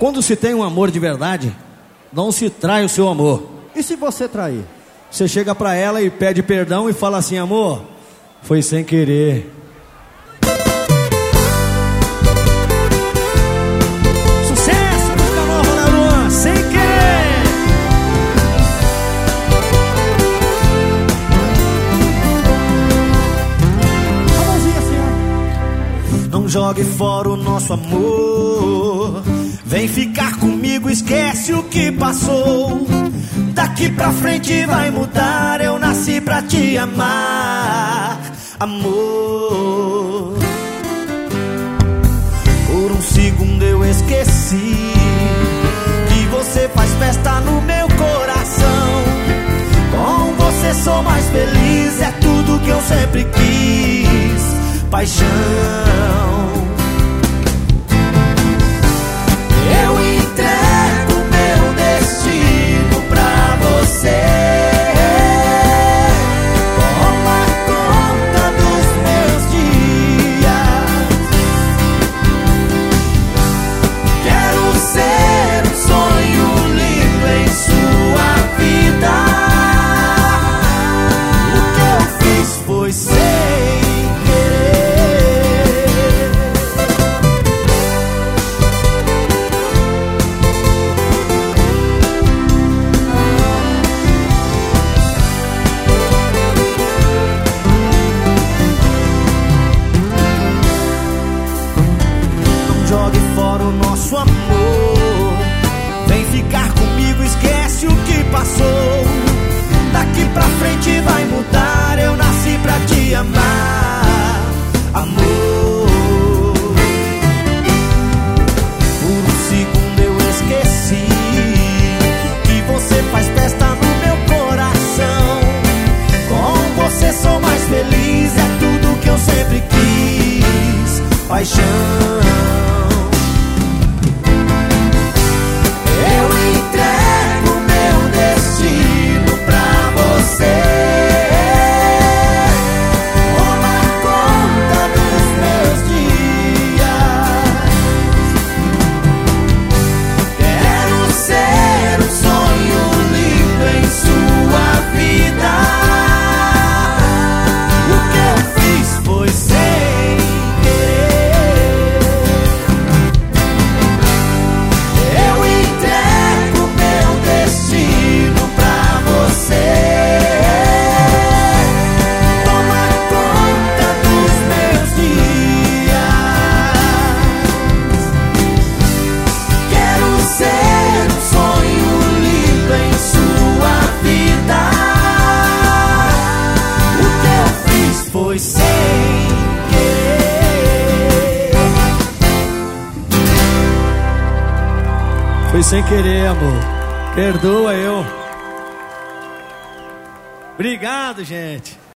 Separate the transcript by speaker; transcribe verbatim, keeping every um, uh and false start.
Speaker 1: Quando se tem um amor de verdade, não se trai o seu amor.
Speaker 2: E se você trair?
Speaker 1: Você chega pra ela e pede perdão e fala assim: amor, foi sem querer. Sucesso, música nova, Leroy, sem querer.
Speaker 2: A mãozinha assim, ó.
Speaker 1: Não jogue fora o nosso amor. Vem ficar comigo, esquece o que passou. Daqui pra frente vai mudar, eu nasci pra te amar, amor. Por um segundo eu esqueci que você faz festa no meu coração. Com você sou mais feliz, é tudo que eu sempre quis, paixão. Jogue fora o nosso amor. Vem ficar comigo, esquece o que passou. Daqui pra frente vai mudar, eu nasci pra te amar, amor. Por um segundo eu esqueci que você faz festa no meu coração. Com você sou mais feliz, é tudo que eu sempre quis, paixão. Foi sem querer. Foi sem querer, amor. Perdoa eu. Obrigado, gente.